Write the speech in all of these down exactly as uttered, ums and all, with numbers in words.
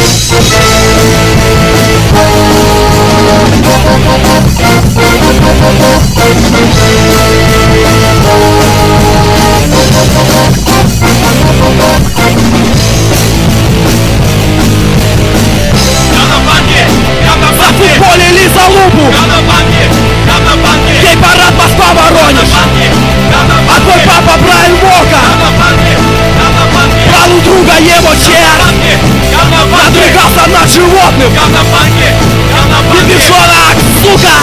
Зафутболили залупу! Гей-парад Москва-Воронеж! А твой папа Брайан Вока! Брал у друга его чер! Надвигался над животным! Бибишонок, сука!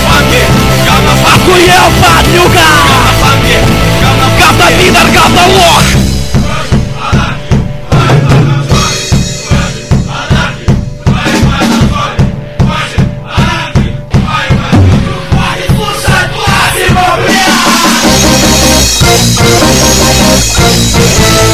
Охуел, падлюка! Говно-пидор, говно-лох! We'll be right back.